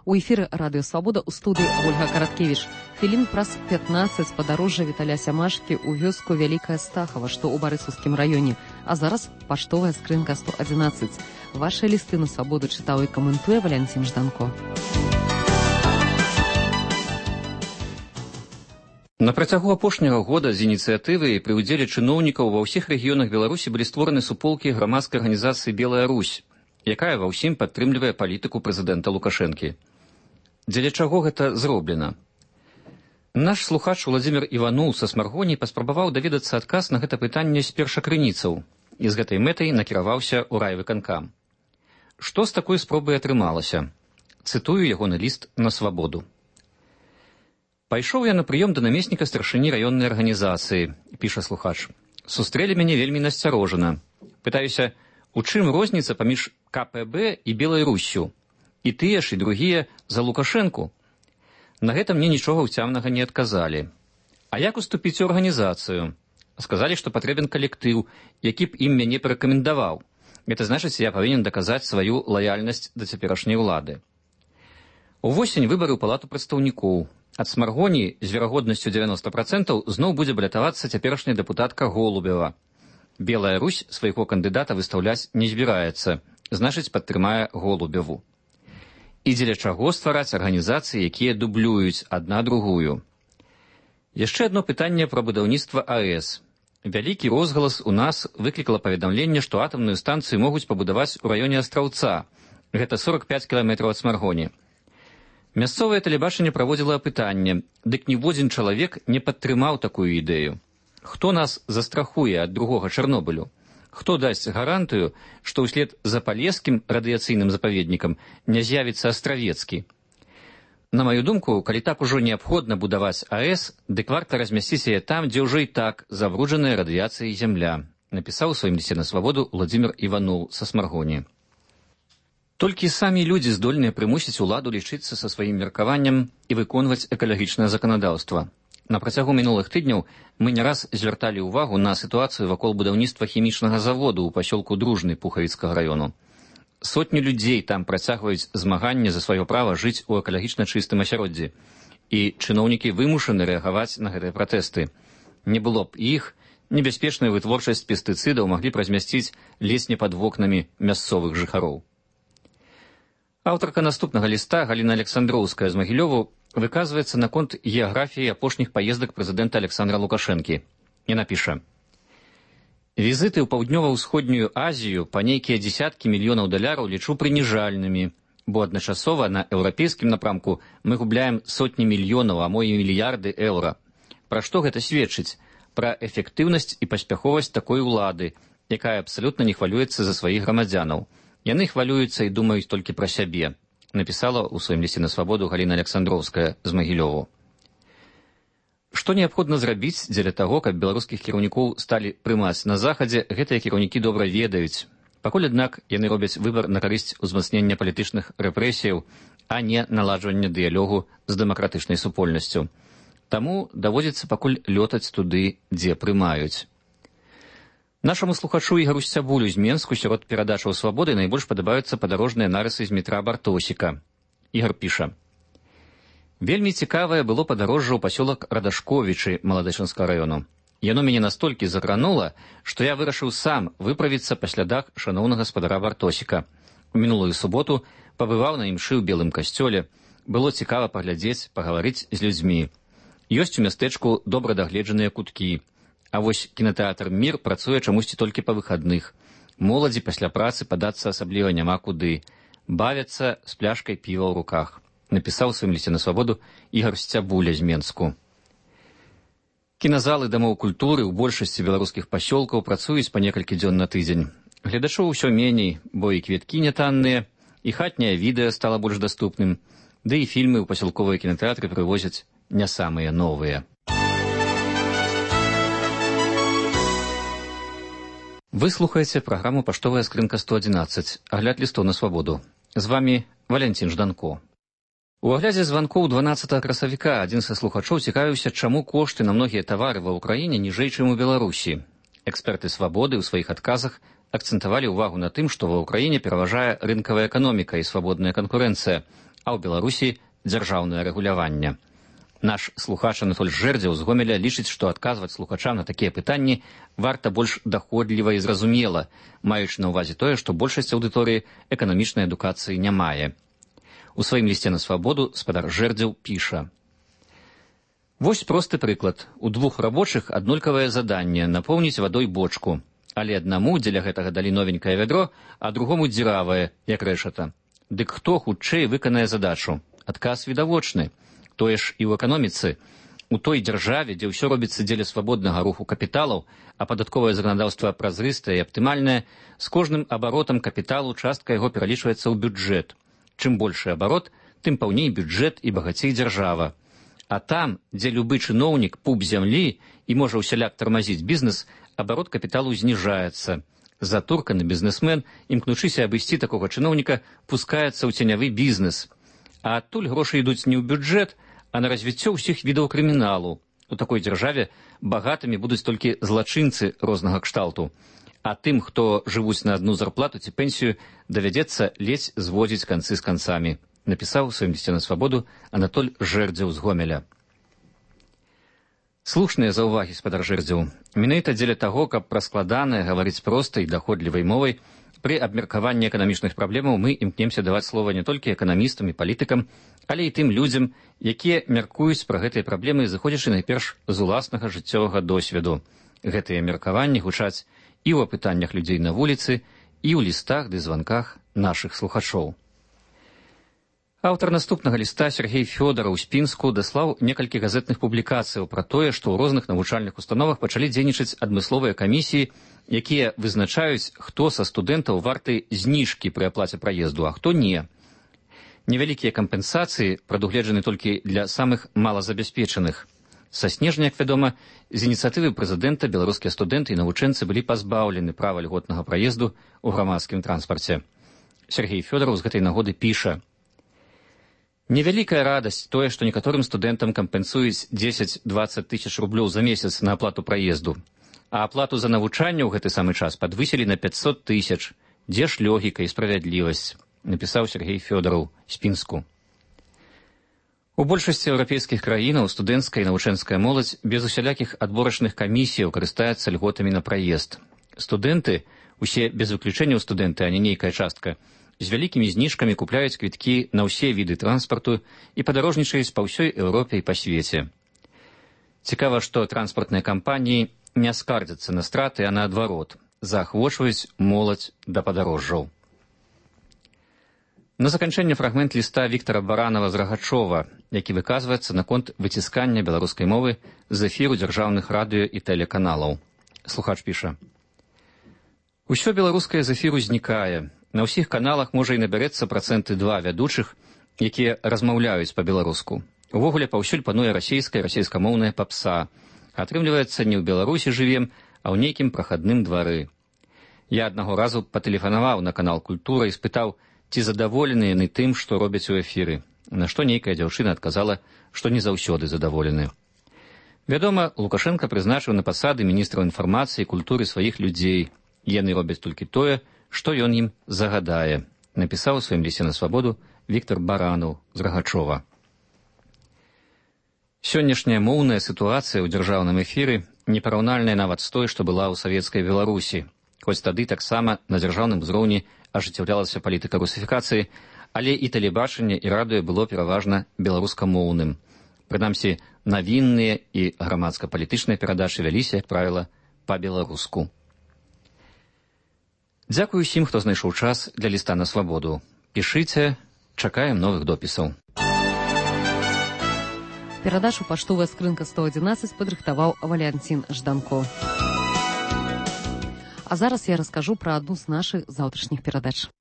У эфіры радыё Свабода ў студыі Ольга Караткевіч. Хвілін праз 15 падарожжа Віталя Сямашкі ў вёску Вялікая Стахава, што ў Барысаўскім раёне. А зараз паштовая скрынка 111. Вашыя лісты на Свабоду чытаў і каментуе Валянцін Жданко. На працягу апошняга года з ініцыятывы і пры ўдзеле чыноўнікаў ва ўсіх рэгіёнах Беларусі былі створаны суполкі грамадскай арганізацыі «Белая Русь», якая ва ўсім падтрымлівае палітыку прэзідэнта Лукашэнкі. Дзеля чаго гэта зроблена? Наш слухач Владзімір Іванул са Смаргоні паспрабаваў даведацца адказ на гэта пытанне з першакрыніцаў і з гэтай мэтай накіраваўся ў райвыканкам. Што з такой спробай атрымалася? Цытую ягоны ліст на Свабоду. «Пайшоў я на прыём да намесніка старшыні раённай арганізацыі», піша слухач. «Сустрэлі мяне вельмі насцярожана. Пытаюся, у чым розніца паміж КПБ і Белай Руссю? І тыя ж, і другія за Лукашэнку. На гэта мне нічога ўцямнага не адказалі. А як уступіць у арганізацыю? Сказалі, што патрэбен калектыў, які б ім мяне парэкамендаваў. Гэта значыць, я павінен даказаць сваю лаяльнасць да цяперашняй улады. Увосень выбары ў палату прадстаўнікоў. Ад Смаргоні з верагоднасцю 90% зноў будзе балятавацца цяперашняя дэпутатка Голубева. Белая Русь свайго кандыдата выстаўляць не збіраецца, значыць, падтрымае Голубеву. І дзеля чаго ствараць арганізацыі, якія дублююць адна другую? Яшчэ адно пытанне пра будаўніцтва АЭС. Вялікі розгалас у нас выклікала паведамленне, што атамную станцыю могуць пабудаваць у раёне Астраўца. Гэта 45 кіламетраў ад Смаргоні. Мясцовае тэлебачанне праводзіла апытанне, дык ніводзін чалавек не падтрымаў такую ідэю. Хто нас застрахуе ад другога Чарнобылю? Хто дасць гарантыю, што ўслед за палескім радыяцыйным запаведнікам не з'явіцца Астравецкі? На маю думку, калі так ужо неабходна будаваць АЭС, дык варта размясціць яе там, дзе ўжо і так забруджаная радыяцыяй зямля, напісаў у сваім лісце на Свабоду Владзімір Іванул са Смаргоні. Толькі самі людзі здольныя прымусіць уладу лічыцца са сваім меркаваннем і выконваць экалагічнае заканадаўства. На працягу мінулых тыдняў мы не раз звярталі ўвагу на сітуацыю вакол будаўніцтва хімічнага заводу ў пасёлку Дружны Пухавіцкага раёну. Сотні людзей там працягваюць змаганне за сваё права жыць у экалагічна чыстым асяроддзі. І чыноўнікі вымушаны рэагаваць на гэтыя пратэсты. Не было б іх, небяспечную вытворчасць пестыцыдаў маглі б размясціць ледзь не пад вокнамі мясцовых жыхароў. Аўтарка наступнага ліста Галіна Александроўская з Магілёву выказваецца наконт геаграфіі апошніх паездак прэзідэнта Александра Лукашэнкі. Яна піша: «Візіты ў паўднёва-ўсходнюю Азію па нейкія дзесяткі мільёнаў даляраў лічу прыніжальнымі, бо адначасова на еўрапейскім напрамку мы губляем сотні мільёнаў, а мо і мільярды еўра. Пра што гэта сведчыць? Пра эфектыўнасць і паспяховасць такой улады, якая абсалютна не хвалюецца за сваіх грамадзянаў. Яны хвалююцца і думаюць толькі пра сябе», напісала ў сваім лісце на Свабоду Галіна Александроўская з Магілёву. Што неабходна зрабіць дзеля таго, каб беларускіх кіраўнікоў сталі прымаць на захадзе, гэтыя кіраўнікі добра ведаюць. Пакуль, аднак, яны робяць выбар на карысць узмацнення палітычных рэпрэсіяў, а не наладжвання дыялогу з дэмакратычнай супольнасцю. Таму даводзіцца пакуль лётаць туды, дзе прымаюць. Нашаму слухачу Ігару Сцябулю з Менску сярод перадачаў Свабоды найбольш падабаюцца падарожныя нарысы з метра Бартосіка. Ігар піша: «Вельмі цікавае было падарожжа ў пасёлак Радашковічы Маладэчынскага раёну. Яно мяне настолькі закранула, што я вырашыў сам выправіцца па слядах шаноўнага гаспадара Бартосіка. У мінулую суботу пабываў на імшы ў белым касцёле. Было цікава паглядзець, пагаварыць з людзьмі. Ёсць у мястэчку добра дагледжаныя куткі. А вось кінатэатр «Мір» працуе чамусьці толькі па выхадных. Моладзі пасля працы падацца асабліва няма куды. Бавяцца з пляшкай піва ў руках», напісаў у сваім лісце на Свабоду Ігар Сцябуля з Менску. Кіназалы дамоў культуры ў большасці беларускіх пасёлкаў працуюць па некалькі дзён на тыдзень. Гледачоў усё меней, бо і квіткі нятанныя, і хатняе відэа стала больш даступным, ды і фільмы ў пасялковыя кінатэатры прывозяць не самыя новыя. Вы слухаеце праграму «Паштовая скрынка 111», агляд лістоў на Свабоду. З вамі Валянцін Жданко. У аглядзе званкоў 12 красавіка адзін са слухачоў цікавіўся, чаму кошты на многія тавары ва ўкраіне ніжэй, чым у Беларусі. Эксперты Свабоды ў сваіх адказах акцэнтавалі ўвагу на тым, што ва ўкраіне пераважае рынкавая эканоміка і свабодная канкурэнцыя, а ў Беларусі дзяржаўнае рэгуляванне. Наш слухач Анатоль Жэрдзеў з Гомеля лічыць, што адказваць слухачам на такія пытанні варта больш даходліва і зразумела, маючы на ўвазе тое, што большасць аўдыторыі эканамічнай адукацыі не мае. У сваім лісце на свабоду спадар Жэрдзеў піша: «Вось просты прыклад. У двух рабочых аднолькавае заданне напоўніць вадой бочку. Але аднаму дзеля гэтага далі новенькае вядро, а другому дзіравае, як рэшата. Дык хто хутчэй выканае задачу? Адказ відавочны. Тое ж і ў эканоміцы. У той дзяржаве, дзе ўсё робіцца дзеля свабоднага руху капіталаў, а падатковае заканадаўства празрыстае і аптымальнае, з кожным абаротам капіталу частка яго пералічваецца ў бюджэт. Чым большы абарот, тым паўней бюджэт і багацей дзяржава. А там, дзе любы чыноўнік пуп зямлі і можа ўсяляк тармазіць бізнес, абарот капіталу зніжаецца. Затурканы бізнесмен, імкнучыся абысці такога чыноўніка, пускаецца ў ценявы бізнес. А адтуль грошы ідуць не ў бюджэт, а на развіццё ўсіх відаў крыміналу. У такой дзяржаве багатымі будуць толькі злачынцы рознага кшталту. А тым, хто жывуць на адну зарплату ці пенсію, давядзецца ледзь зводзіць канцы з канцамі. Напісаў у сваім лісце на свабоду Анатоль Жэрдзеў з Гомеля. Слушныя заўвагі, спадар Жэрдзеў. Менавіта дзеля таго, каб пра складанае гаварыць простай, даходлівай мовай, пры абмеркаванні эканамічных праблемаў мы імкнемся даваць слова не толькі эканамістам і палітыкам, але і тым людзям, якія мяркуюць пра гэтыя праблемы, зыходзячы найперш з уласнага жыццёвага досведу. Гэтыя меркаванні гучаць і ў апытаннях людзей на вуліцы, і ў лістах ды званках нашых слухачоў. Аўтар наступнага ліста Сергей Фёдараў з Пінску даслаў некалькі газетных публікацыяў пра тое, што ў розных навучальных установах пачалі дзейнічаць адмысловыя камісіі, якія вызначаюць, хто са студэнтаў варты зніжкі пры аплаце праезду, а хто не. Невялікія кампенсацыі прадугледжаны толькі для самых малазабяспечаных. Са снежня, як вядома, з ініцыятывы прэзідэнта беларускія студэнты і навучэнцы былі пазбаўлены права льготнага праезду ў грамадскім транспарце. Сергей Фёдараў з гэтай нагоды піша: «Невялікая радасць тое, што некаторым студэнтам кампенсуюць 10-20 тысяч рублёў за месяц на аплату праезду, а аплату за навучанне ў гэты самы час падвысілі на 500 тысяч. Дзе ж логіка і справядлівасць?» Напісаў Сергей Фёдараў з Пінску. У большасці еўрапейскіх краінаў студэнцкая і навучэнская моладзь без усялякіх адборачных камісіяў карыстаецца льготамі на праезд. Студэнты, усе без выключэнняў студэнты, а не нейкая частка, з вялікімі зніжкамі купляюць квіткі на ўсе віды транспарту і падарожнічаюць па ўсёй Еўропе і па свеце. Цікава, што транспартныя кампаніі не скардзяцца на страты, а наадварот, заахвочваюць моладзь да падарожжаў. На заканчэнне фрагмент ліста Віктара Баранава з Рагачова, які выказваецца наконт выціскання беларускай мовы з эфіру дзяржаўных радыё і тэлеканалаў. Слухач піша: «Усё беларускае з эфіру знікае. На ўсіх каналах можа і набярэцца 2% вядучых, якія размаўляюць па-беларуску. Увогуле паўсюль пануе расейскамоўная папса. Атрымліваецца, не ў Беларусі жывем, а ў нейкім прахадным двары. Я аднаго разу патэлефанаваў на канал «Культура» і спытаў, ці задаволены яны тым, што робяць у эфіры, на што нейкая дзяўчына адказала, што не заўсёды задаволены. Вядома, Лукашенка прызначыў на пасады міністраў інфармацыі і культуры сваіх людзей. Яны робяць толькі тое, што ён ім загадае», напісаў у сваім лісце на свабоду Віктар Баранаў з Рагачова. Сённяшняя моўная сітуацыя ў дзяржаўным эфіры непараўнальная нават з той, што была ў савецкай Беларусі. Хоць тады таксама на дзяржаўным узроўні ажыццяўлялася палітыка русіфікацыі, але і тэлебачанне і радыё было пераважна беларускамоўным. Прынамсі, навінныя і грамадска-палітычныя перадачы вяліся, як правіла, па-беларуску. Дзякую усім, хто знайшоў час для ліста на свабоду. Пішыце, чакаем новых допісаў. Перадачу «Паштовая скрынка 111» падрыхтаваў Валянцін Жданко. А зараз я раскажу пра адну з нашых заўтрашніх перадач.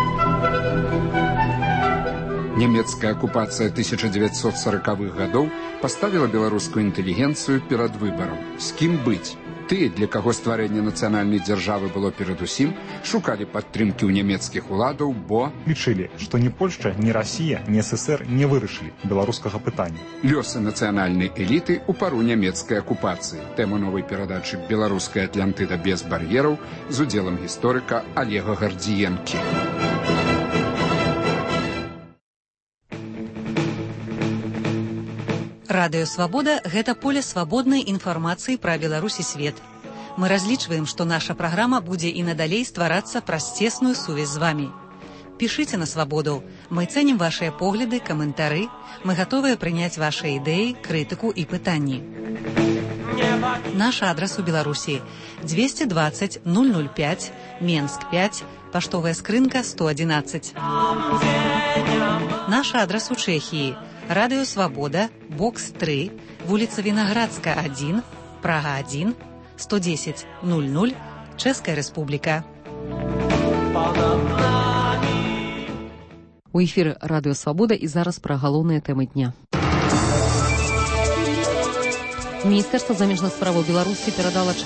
Нямецкая акупацыя 1940-х гадоў паставіла беларускую інтэлігенцыю перад выбарам. З кім быць? Тыя, для каго стварэнне нацыянальнай дзяржавы было перадусім, шукалі падтрымкі ў нямецкіх уладаў, бо лічылі, што ні Польшча, ні Расія, ні ССР не вырашылі беларускага пытання. Лёсы нацыянальнай эліты ў пару нямецкай акупацыі. Тэма новай перадачы «Беларуская Атлантыда без бар'ераў» з удзелам гісторыка Олега Гардзіенкі. Радыё Свабода – гэта поле свабоднай інфармацыі пра Беларусь і свет. Мы разлічваем, што наша праграма будзе і надалей стварацца праз цесную сувязь з вамі. Пішыце на Свабоду. Мы цэнім вашыя погляды, каментары. Мы гатовыя прыняць вашыя ідэі, крытыку і пытанні. Наш адрас у Беларусі 220 005, Менск 5, паштовая скрынка 111. Наш адрас у Чэхіі Радыё Свабода, бокс 3, вуліца Вінаградска 1, Прага 1, 110 00, Чэшская Рэспубліка. У эфіры Радыё Свабода і зараз пра галоўныя тэмы дня. Міністэрства замежных справаў Беларусі перадала